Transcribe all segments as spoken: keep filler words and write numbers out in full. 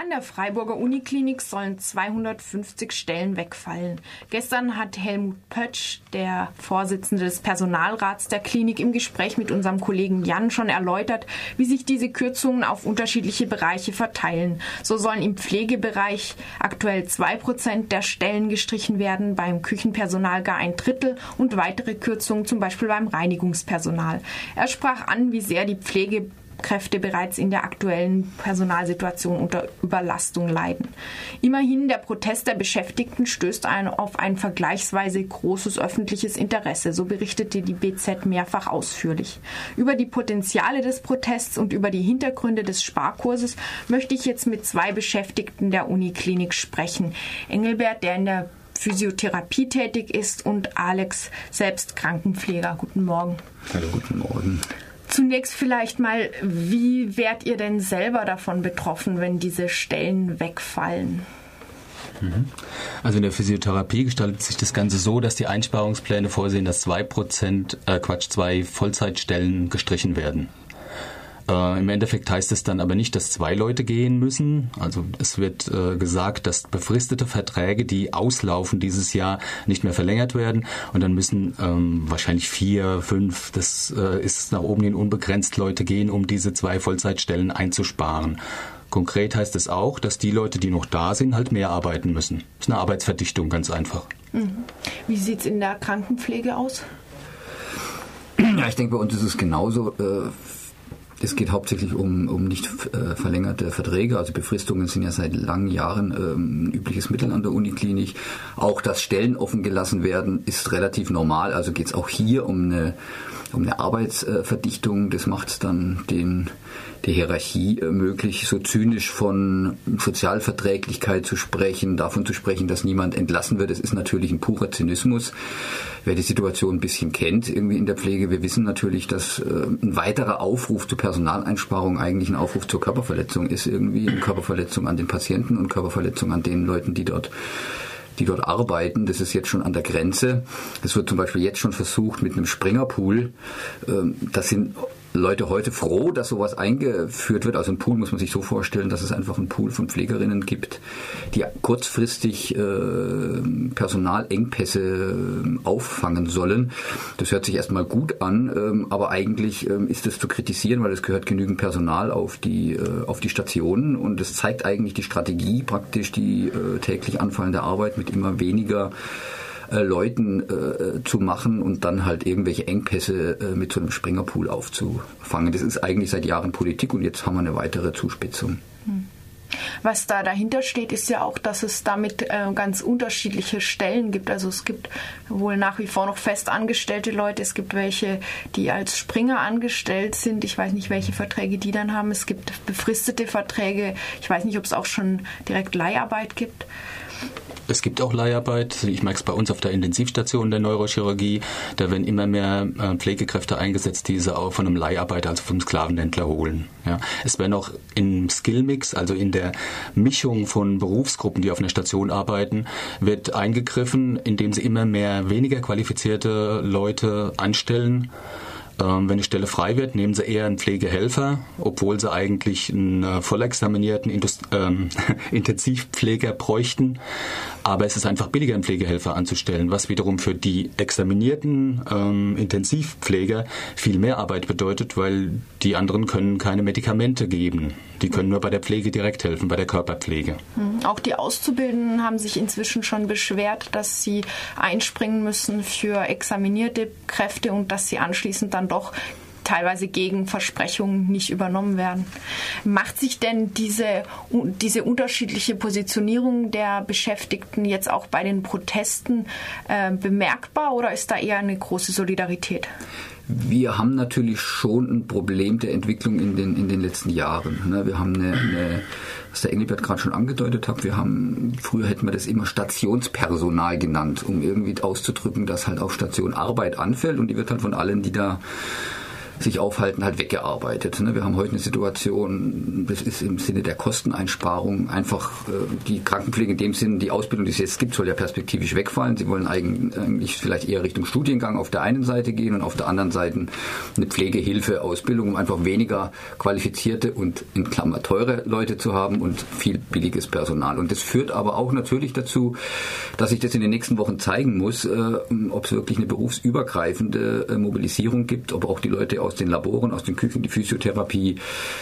An der Freiburger Uniklinik sollen zweihundertfünfzig Stellen wegfallen. Gestern hat Helmut Pötsch, der Vorsitzende des Personalrats der Klinik, im Gespräch mit unserem Kollegen Jan schon erläutert, wie sich diese Kürzungen auf unterschiedliche Bereiche verteilen. So sollen im Pflegebereich aktuell zwei Prozent der Stellen gestrichen werden, beim Küchenpersonal gar ein Drittel und weitere Kürzungen zum Beispiel beim Reinigungspersonal. Er sprach an, wie sehr die Pflege Kräfte bereits in der aktuellen Personalsituation unter Überlastung leiden. Immerhin, der Protest der Beschäftigten stößt ein, auf ein vergleichsweise großes öffentliches Interesse, so berichtete die B Z mehrfach ausführlich. Über die Potenziale des Protests und über die Hintergründe des Sparkurses möchte ich jetzt mit zwei Beschäftigten der Uniklinik sprechen. Engelbert, der in der Physiotherapie tätig ist, und Alex, selbst Krankenpfleger. Guten Morgen. Hallo, guten Morgen. Zunächst vielleicht mal, wie werdet ihr denn selber davon betroffen, wenn diese Stellen wegfallen? Also in der Physiotherapie gestaltet sich das Ganze so, dass die Einsparungspläne vorsehen, dass zwei Prozent, äh Quatsch, zwei Vollzeitstellen gestrichen werden. Äh, Im Endeffekt heißt es dann aber nicht, dass zwei Leute gehen müssen. Also es wird äh, gesagt, dass befristete Verträge, die auslaufen dieses Jahr, nicht mehr verlängert werden. Und dann müssen ähm, wahrscheinlich vier, fünf, das äh, ist nach oben hin unbegrenzt, Leute gehen, um diese zwei Vollzeitstellen einzusparen. Konkret heißt es auch, dass die Leute, die noch da sind, halt mehr arbeiten müssen. Das ist eine Arbeitsverdichtung, ganz einfach. Mhm. Wie sieht es in der Krankenpflege aus? Ja, ich denke, bei uns ist es genauso. Äh, Es geht hauptsächlich um, um nicht äh, verlängerte Verträge, also Befristungen sind ja seit langen Jahren ähm, ein übliches Mittel an der Uniklinik. Auch dass Stellen offen gelassen werden, ist relativ normal, also geht es auch hier um eine, um eine Arbeitsverdichtung. Das macht es dann den, der Hierarchie äh, möglich, so zynisch von Sozialverträglichkeit zu sprechen, davon zu sprechen, dass niemand entlassen wird. Das ist natürlich ein purer Zynismus. Wer die Situation ein bisschen kennt, irgendwie in der Pflege, wir wissen natürlich, dass äh, ein weiterer Aufruf zur Personaleinsparung eigentlich ein Aufruf zur Körperverletzung ist, irgendwie eine Körperverletzung an den Patienten und Körperverletzung an den Leuten, die dort die dort arbeiten. Das ist jetzt schon an der Grenze. Es wird zum Beispiel jetzt schon versucht mit einem Springerpool. Ähm, das sind Leute heute froh, dass sowas eingeführt wird. Also ein Pool muss man sich so vorstellen, dass es einfach einen Pool von Pflegerinnen gibt, die kurzfristig äh, Personalengpässe äh, auffangen sollen. Das hört sich erstmal gut an, ähm, aber eigentlich ähm, ist es zu kritisieren, weil es gehört genügend Personal auf die, äh, auf die Stationen, und es zeigt eigentlich die Strategie, praktisch die äh, täglich anfallende Arbeit mit immer weniger Äh, Leuten äh, zu machen und dann halt irgendwelche Engpässe äh, mit so einem Springerpool aufzufangen. Das ist eigentlich seit Jahren Politik, und jetzt haben wir eine weitere Zuspitzung. Was da dahinter steht, ist ja auch, dass es damit äh, ganz unterschiedliche Stellen gibt. Also es gibt wohl nach wie vor noch fest angestellte Leute. Es gibt welche, die als Springer angestellt sind. Ich weiß nicht, welche Verträge die dann haben. Es gibt befristete Verträge. Ich weiß nicht, ob es auch schon direkt Leiharbeit gibt. Es gibt auch Leiharbeit. Ich merke es bei uns auf der Intensivstation der Neurochirurgie. Da werden immer mehr Pflegekräfte eingesetzt, die sie auch von einem Leiharbeiter, also vom Sklavenhändler holen. Ja. Es werden auch im Skillmix, also in der Mischung von Berufsgruppen, die auf einer Station arbeiten, wird eingegriffen, indem sie immer mehr weniger qualifizierte Leute anstellen. Ähm, wenn eine Stelle frei wird, nehmen sie eher einen Pflegehelfer, obwohl sie eigentlich einen äh, vollexaminierten Indust- ähm, Intensivpfleger bräuchten. Aber es ist einfach billiger, einen Pflegehelfer anzustellen, was wiederum für die examinierten ähm, Intensivpfleger viel mehr Arbeit bedeutet, weil die anderen können keine Medikamente geben. Die können nur bei der Pflege direkt helfen, bei der Körperpflege. Auch die Auszubildenden haben sich inzwischen schon beschwert, dass sie einspringen müssen für examinierte Kräfte und dass sie anschließend dann doch teilweise gegen Versprechungen nicht übernommen werden. Macht sich denn diese, diese unterschiedliche Positionierung der Beschäftigten jetzt auch bei den Protesten äh, bemerkbar, oder ist da eher eine große Solidarität? Wir haben natürlich schon ein Problem der Entwicklung in den, in den letzten Jahren. Wir haben eine, eine, was der Engelbert gerade schon angedeutet hat, wir haben, früher hätten wir das immer Stationspersonal genannt, um irgendwie auszudrücken, dass halt auf Station Arbeit anfällt, und die wird halt von allen, die da sich aufhalten, halt weggearbeitet. Wir haben heute eine Situation, das ist im Sinne der Kosteneinsparung einfach die Krankenpflege in dem Sinne, die Ausbildung, die es jetzt gibt, soll ja perspektivisch wegfallen. Sie wollen eigentlich vielleicht eher Richtung Studiengang auf der einen Seite gehen und auf der anderen Seite eine Pflegehilfe-Ausbildung, um einfach weniger qualifizierte und in Klammer teure Leute zu haben und viel billiges Personal. Und das führt aber auch natürlich dazu, dass sich das in den nächsten Wochen zeigen muss, ob es wirklich eine berufsübergreifende Mobilisierung gibt, ob auch die Leute aus den Laboren, aus den Küchen, die Physiotherapie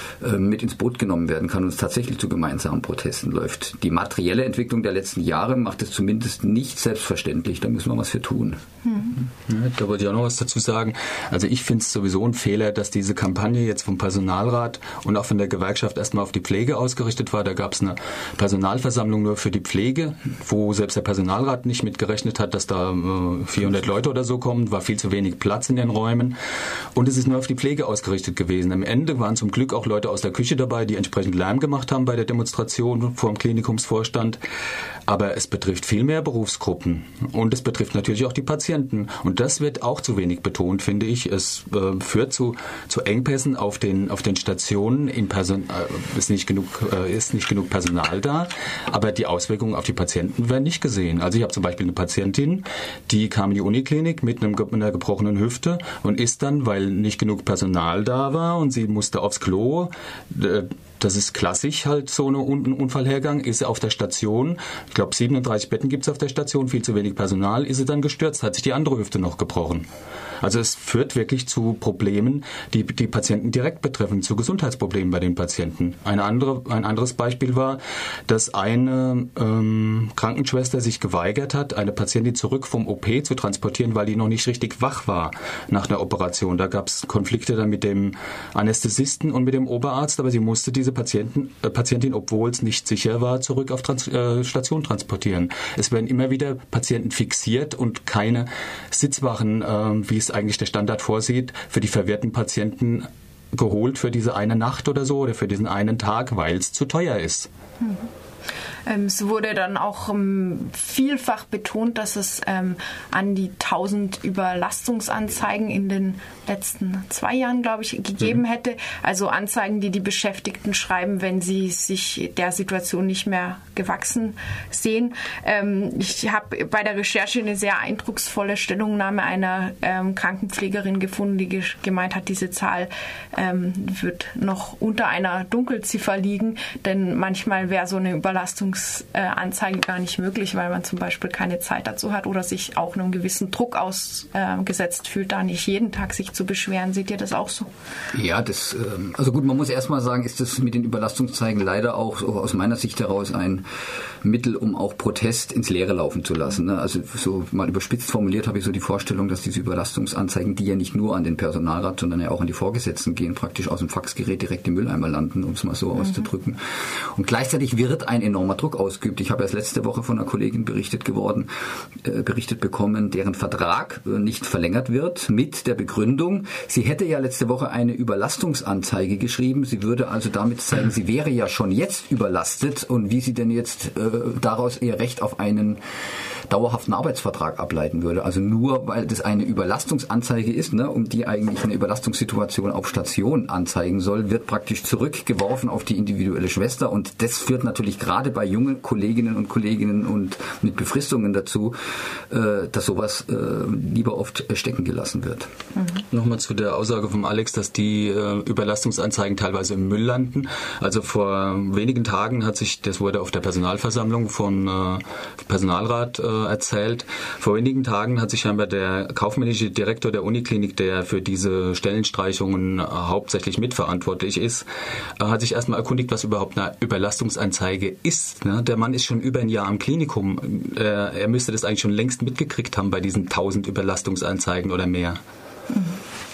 mit ins Boot genommen werden kann und es tatsächlich zu gemeinsamen Protesten läuft. Die materielle Entwicklung der letzten Jahre macht es zumindest nicht selbstverständlich. Da müssen wir was für tun. Hm. Ja, da wollte ich auch noch was dazu sagen. Also ich finde es sowieso ein Fehler, dass diese Kampagne jetzt vom Personalrat und auch von der Gewerkschaft erstmal auf die Pflege ausgerichtet war. Da gab es eine Personalversammlung nur für die Pflege, wo selbst der Personalrat nicht mitgerechnet hat, dass da äh, vierhundert Leute oder so kommen. War viel zu wenig Platz in den Räumen. Und es ist nur auf die Pflege ausgerichtet gewesen. Am Ende waren zum Glück auch Leute aus der Küche dabei, die entsprechend Lärm gemacht haben bei der Demonstration vor dem Klinikumsvorstand. Aber es betrifft viel mehr Berufsgruppen und es betrifft natürlich auch die Patienten. Und das wird auch zu wenig betont, finde ich. Es äh, führt zu, zu Engpässen auf den, auf den Stationen. In Person, äh, ist, nicht genug, äh, ist nicht genug Personal da, aber die Auswirkungen auf die Patienten werden nicht gesehen. Also ich habe zum Beispiel eine Patientin, die kam in die Uniklinik mit, einem, mit einer gebrochenen Hüfte und ist dann, weil nicht genug Personal da war und sie musste aufs Klo, äh, das ist klassisch halt so ein Unfallhergang, ist sie auf der Station, ich glaube siebenunddreißig Betten gibt es auf der Station, viel zu wenig Personal, ist sie dann gestürzt, hat sich die andere Hüfte noch gebrochen. Also es führt wirklich zu Problemen, die die Patienten direkt betreffen, zu Gesundheitsproblemen bei den Patienten. Eine andere, ein anderes Beispiel war, dass eine ähm, Krankenschwester sich geweigert hat, eine Patientin zurück vom O P zu transportieren, weil die noch nicht richtig wach war nach einer Operation. Da gab es Konflikte dann mit dem Anästhesisten und mit dem Oberarzt, aber sie musste diese Patienten, äh, Patientin, obwohl es nicht sicher war, zurück auf Trans- äh, Station transportieren. Es werden immer wieder Patienten fixiert und keine Sitzwachen, äh, wie es eigentlich der Standard vorsieht, für die verwirrten Patienten geholt für diese eine Nacht oder so oder für diesen einen Tag, weil es zu teuer ist. Mhm. Ähm, es wurde dann auch ähm, vielfach betont, dass es ähm, an die tausend Überlastungsanzeigen in den letzten zwei Jahren, glaube ich, gegeben mhm. hätte. Also Anzeigen, die die Beschäftigten schreiben, wenn sie sich der Situation nicht mehr gewachsen sehen. Ähm, ich habe bei der Recherche eine sehr eindrucksvolle Stellungnahme einer ähm, Krankenpflegerin gefunden, die ge- gemeint hat, diese Zahl ähm, wird noch unter einer Dunkelziffer liegen, denn manchmal wäre so eine Überlastung Anzeige gar nicht möglich, weil man zum Beispiel keine Zeit dazu hat oder sich auch einem gewissen Druck ausgesetzt fühlt, da nicht jeden Tag sich zu beschweren. Seht ihr das auch so? Ja, das, also gut, man muss erstmal sagen, ist das mit den Überlastungszeigen leider auch so aus meiner Sicht heraus ein Mittel, um auch Protest ins Leere laufen zu lassen. Also so mal überspitzt formuliert habe ich so die Vorstellung, dass diese Überlastungsanzeigen, die ja nicht nur an den Personalrat, sondern ja auch an die Vorgesetzten gehen, praktisch aus dem Faxgerät direkt im Mülleimer landen, um es mal so mhm. auszudrücken. Und gleichzeitig wird ein enormer Druck ausgeübt. Ich habe erst letzte Woche von einer Kollegin berichtet geworden, äh, berichtet bekommen, deren Vertrag äh, nicht verlängert wird, mit der Begründung, sie hätte ja letzte Woche eine Überlastungsanzeige geschrieben, sie würde also damit zeigen, sie wäre ja schon jetzt überlastet und wie sie denn jetzt äh, daraus ihr Recht auf einen dauerhaften Arbeitsvertrag ableiten würde. Also nur, weil das eine Überlastungsanzeige ist, ne, um die eigentlich eine Überlastungssituation auf Station anzeigen soll, wird praktisch zurückgeworfen auf die individuelle Schwester und das führt natürlich gerade bei jungen Kolleginnen und Kollegen und mit Befristungen dazu, äh, dass sowas äh, lieber oft stecken gelassen wird. Mhm. Nochmal zu der Aussage von Alex, dass die äh, Überlastungsanzeigen teilweise im Müll landen. Also vor wenigen Tagen hat sich, das wurde auf der Personalversammlung vom äh, Personalrat äh, erzählt, vor wenigen Tagen hat sich scheinbar der kaufmännische Direktor der Uniklinik, der für diese Stellenstreichungen äh, hauptsächlich mitverantwortlich ist, äh, hat sich erstmal erkundigt, was überhaupt eine Überlastungsanzeige ist. Ne? Der Mann ist schon über ein Jahr am Klinikum. Äh, er müsste das eigentlich schon längst mitgekriegt haben bei diesen tausend Überlastungsanzeigen oder mehr. Mhm.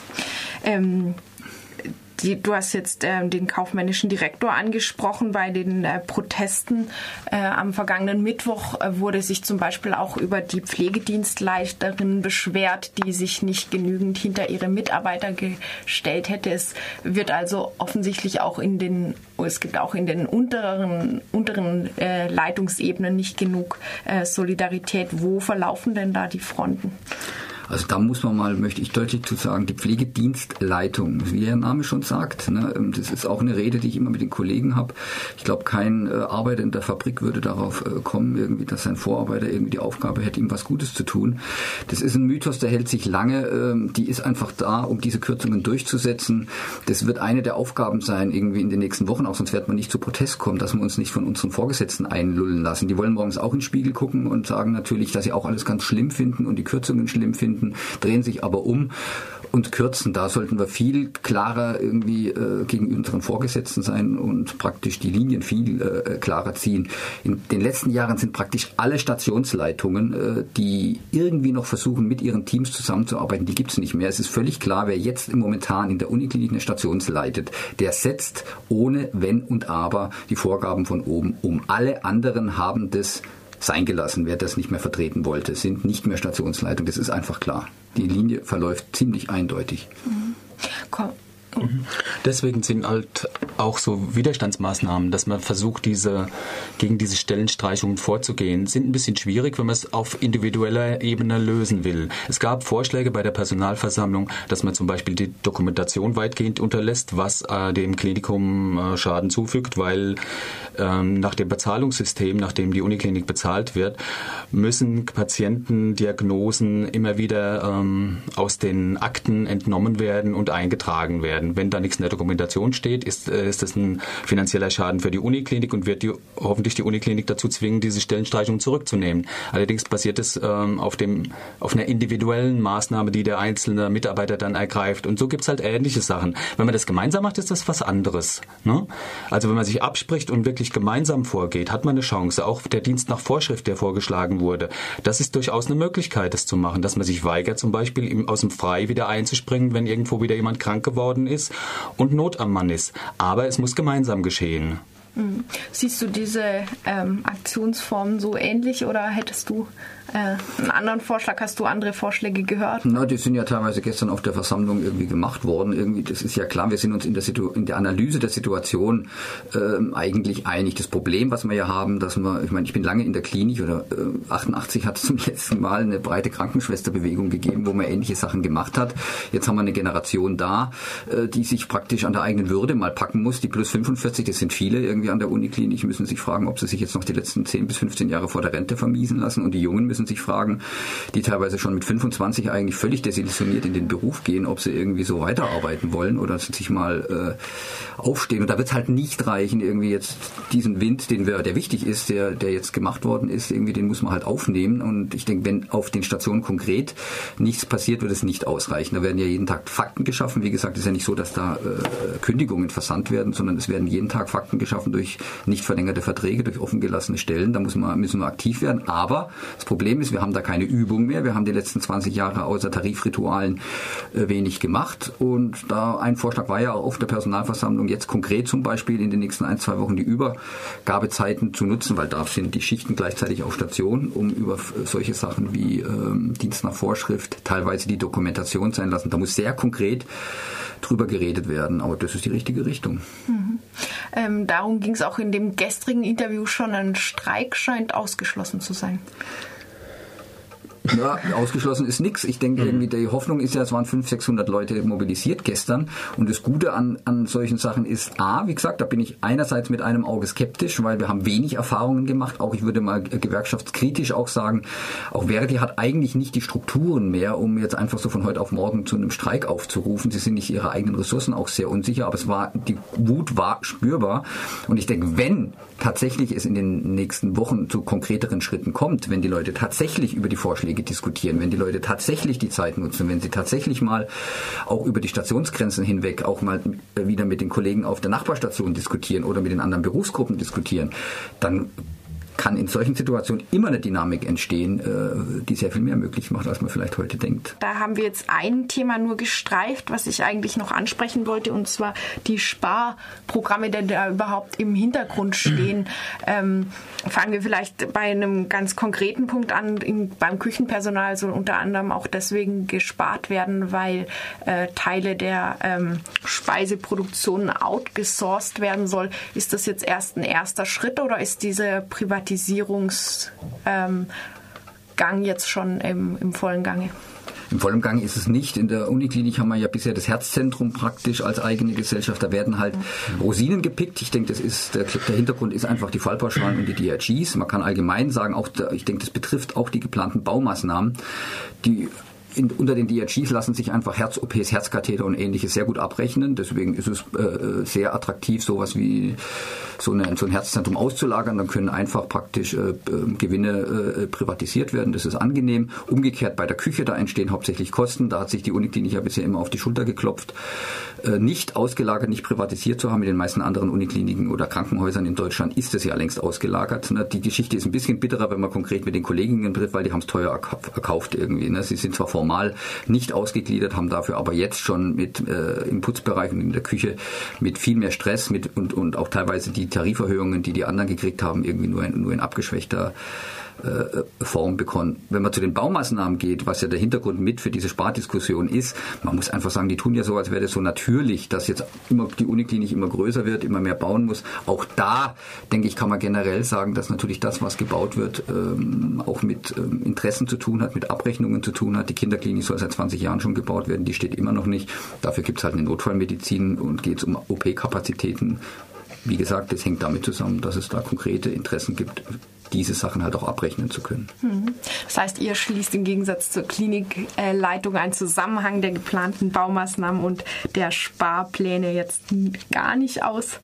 Ähm Die, du hast jetzt äh, den kaufmännischen Direktor angesprochen. Bei den äh, Protesten äh, am vergangenen Mittwoch äh, wurde sich zum Beispiel auch über die Pflegedienstleiterin beschwert, die sich nicht genügend hinter ihre Mitarbeiter gestellt hätte. Es wird also offensichtlich auch in den, es gibt auch in den unteren, unteren äh, Leitungsebenen nicht genug äh, Solidarität. Wo verlaufen denn da die Fronten? Also da muss man mal, möchte ich deutlich zu sagen, die Pflegedienstleitung, wie der Name schon sagt, ne, das ist auch eine Rede, die ich immer mit den Kollegen habe. Ich glaube, kein äh, Arbeiter in der Fabrik würde darauf äh, kommen, irgendwie, dass sein Vorarbeiter irgendwie die Aufgabe hätte, ihm was Gutes zu tun. Das ist ein Mythos, der hält sich lange. Ähm, die ist einfach da, um diese Kürzungen durchzusetzen. Das wird eine der Aufgaben sein, irgendwie in den nächsten Wochen, auch sonst wird man nicht zu Protest kommen, dass wir uns nicht von unseren Vorgesetzten einlullen lassen. Die wollen morgens auch in den Spiegel gucken und sagen natürlich, dass sie auch alles ganz schlimm finden und die Kürzungen schlimm finden, drehen sich aber um und kürzen. Da sollten wir viel klarer irgendwie äh, gegenüber unseren Vorgesetzten sein und praktisch die Linien viel äh, klarer ziehen. In den letzten Jahren sind praktisch alle Stationsleitungen, äh, die irgendwie noch versuchen, mit ihren Teams zusammenzuarbeiten, die gibt es nicht mehr. Es ist völlig klar, wer jetzt momentan in der Uniklinik eine Station leitet, der setzt ohne Wenn und Aber die Vorgaben von oben um. Alle anderen haben das sein gelassen. Wer das nicht mehr vertreten wollte, sind nicht mehr Stationsleitung. Das ist einfach klar. Die Linie verläuft ziemlich eindeutig. Mhm. Komm. Deswegen sind halt auch so Widerstandsmaßnahmen, dass man versucht, diese, gegen diese Stellenstreichungen vorzugehen, sind ein bisschen schwierig, wenn man es auf individueller Ebene lösen will. Es gab Vorschläge bei der Personalversammlung, dass man zum Beispiel die Dokumentation weitgehend unterlässt, was äh, dem Klinikum äh, Schaden zufügt, weil ähm, nach dem Bezahlungssystem, nach dem die Uniklinik bezahlt wird, müssen Patientendiagnosen immer wieder ähm, aus den Akten entnommen werden und eingetragen werden. Wenn da nichts in der Dokumentation steht, ist, ist das ein finanzieller Schaden für die Uniklinik und wird die, hoffentlich die Uniklinik dazu zwingen, diese Stellenstreichung zurückzunehmen. Allerdings basiert es ähm, auf, dem, auf einer individuellen Maßnahme, die der einzelne Mitarbeiter dann ergreift. Und so gibt es halt ähnliche Sachen. Wenn man das gemeinsam macht, ist das was anderes. Ne? Also wenn man sich abspricht und wirklich gemeinsam vorgeht, hat man eine Chance. Auch der Dienst nach Vorschrift, der vorgeschlagen wurde, das ist durchaus eine Möglichkeit, das zu machen. Dass man sich weigert, zum Beispiel im, aus dem Frei wieder einzuspringen, wenn irgendwo wieder jemand krank geworden ist und Not am Mann ist. Aber es muss gemeinsam geschehen. Siehst du diese ähm, Aktionsformen so ähnlich oder hättest du äh, einen anderen Vorschlag? Hast du andere Vorschläge gehört? Na, die sind ja teilweise gestern auf der Versammlung irgendwie gemacht worden. Irgendwie, das ist ja klar, wir sind uns in der, Situ- in der Analyse der Situation ähm, eigentlich einig. Das Problem, was wir ja haben, dass wir, ich meine, ich bin lange in der Klinik oder äh, achtundachtzig hat es zum letzten Mal eine breite Krankenschwesterbewegung gegeben, wo man ähnliche Sachen gemacht hat. Jetzt haben wir eine Generation da, äh, die sich praktisch an der eigenen Würde mal packen muss. Die plus fünfundvierzig, das sind viele irgendwie an der Uniklinik, müssen sich fragen, ob sie sich jetzt noch die letzten zehn bis fünfzehn Jahre vor der Rente vermiesen lassen. Und die Jungen müssen sich fragen, die teilweise schon mit fünfundzwanzig eigentlich völlig desillusioniert in den Beruf gehen, ob sie irgendwie so weiterarbeiten wollen oder sich mal äh, aufstehen. Und da wird es halt nicht reichen, irgendwie jetzt diesen Wind, den wir, der wichtig ist, der, der jetzt gemacht worden ist, irgendwie den muss man halt aufnehmen. Und ich denke, wenn auf den Stationen konkret nichts passiert, wird es nicht ausreichen. Da werden ja jeden Tag Fakten geschaffen. Wie gesagt, es ist ja nicht so, dass da äh, Kündigungen versandt werden, sondern es werden jeden Tag Fakten geschaffen durch nicht verlängerte Verträge, durch offen gelassene Stellen. Da muss man, müssen wir aktiv werden. Aber das Problem ist, wir haben da keine Übung mehr. Wir haben die letzten zwanzig Jahre außer Tarifritualen äh, wenig gemacht. Und da ein Vorschlag war ja auch auf der Personalversammlung, jetzt konkret zum Beispiel in den nächsten ein, zwei Wochen die Übergabezeiten zu nutzen, weil da sind die Schichten gleichzeitig auf Station, um über solche Sachen wie ähm, Dienst nach Vorschrift, teilweise die Dokumentation sein lassen. Da muss sehr konkret drüber geredet werden, aber das ist die richtige Richtung. Mhm. Ähm, darum ging es auch in dem gestrigen Interview schon. Ein Streik scheint ausgeschlossen zu sein. Ja, ausgeschlossen ist nichts. Ich denke, irgendwie die Hoffnung ist ja, es waren fünfhundert, sechshundert Leute mobilisiert gestern. Und das Gute an, an solchen Sachen ist, A, wie gesagt, da bin ich einerseits mit einem Auge skeptisch, weil wir haben wenig Erfahrungen gemacht. Auch ich würde mal gewerkschaftskritisch auch sagen, auch Verdi hat eigentlich nicht die Strukturen mehr, um jetzt einfach so von heute auf morgen zu einem Streik aufzurufen. Sie sind nicht ihre eigenen Ressourcen auch sehr unsicher, aber es war, die Wut war spürbar. Und ich denke, wenn tatsächlich es in den nächsten Wochen zu konkreteren Schritten kommt, wenn die Leute tatsächlich über die Vorschläge diskutieren, wenn die Leute tatsächlich die Zeit nutzen, wenn sie tatsächlich mal auch über die Stationsgrenzen hinweg auch mal wieder mit den Kollegen auf der Nachbarstation diskutieren oder mit den anderen Berufsgruppen diskutieren, dann kann in solchen Situationen immer eine Dynamik entstehen, die sehr viel mehr möglich macht, als man vielleicht heute denkt. Da haben wir jetzt ein Thema nur gestreift, was ich eigentlich noch ansprechen wollte, und zwar die Sparprogramme, die da überhaupt im Hintergrund stehen. Ähm, fangen wir vielleicht bei einem ganz konkreten Punkt an. In, beim Küchenpersonal soll unter anderem auch deswegen gespart werden, weil äh, Teile der ähm, Speiseproduktion outgesourced werden soll. Ist das jetzt erst ein erster Schritt oder ist diese Privatisierungsgang ähm, jetzt schon im, im vollen Gange? Im vollen Gang ist es nicht. In der Uniklinik haben wir ja bisher das Herzzentrum praktisch als eigene Gesellschaft. Da werden halt Rosinen gepickt. Ich denke, das ist der, der Hintergrund ist einfach die Fallpauschalen und die D R Gs. Man kann allgemein sagen, auch der, ich denke, das betrifft auch die geplanten Baumaßnahmen, die In, unter den D R Gs lassen sich einfach Herz-O Ps, Herzkatheter und Ähnliches sehr gut abrechnen. Deswegen ist es äh, sehr attraktiv, sowas wie so, eine, so ein Herzzentrum auszulagern. Dann können einfach praktisch äh, Gewinne äh, privatisiert werden. Das ist angenehm. Umgekehrt bei der Küche, da entstehen hauptsächlich Kosten. Da hat sich die Uniklinik ja bisher immer auf die Schulter geklopft. Äh, nicht ausgelagert, nicht privatisiert zu haben. In den meisten anderen Unikliniken oder Krankenhäusern in Deutschland ist es ja längst ausgelagert. Ne? Die Geschichte ist ein bisschen bitterer, wenn man konkret mit den Kolleginnen trifft, weil die haben es teuer erkauft irgendwie. Ne? Sie sind zwar formal nicht ausgegliedert, haben dafür aber jetzt schon mit äh, im Putzbereich und in der Küche mit viel mehr Stress mit und, und auch teilweise die Tariferhöhungen, die die anderen gekriegt haben, irgendwie nur in, nur in abgeschwächter äh, Form bekommen. Wenn man zu den Baumaßnahmen geht, was ja der Hintergrund mit für diese Spardiskussion ist, man muss einfach sagen, die tun ja so, als wäre das so natürlich, dass jetzt immer die Uniklinik immer größer wird, immer mehr bauen muss. Auch da, denke ich, kann man generell sagen, dass natürlich das, was gebaut wird, ähm, auch mit ähm, Interessen zu tun hat, mit Abrechnungen zu tun hat. Die Kinderklinik soll seit zwanzig Jahren schon gebaut werden, die steht immer noch nicht. Dafür gibt es halt eine Notfallmedizin und geht es um O P-Kapazitäten. Wie gesagt, das hängt damit zusammen, dass es da konkrete Interessen gibt, diese Sachen halt auch abrechnen zu können. Das heißt, ihr schließt im Gegensatz zur Klinikleitung einen Zusammenhang der geplanten Baumaßnahmen und der Sparpläne jetzt gar nicht aus?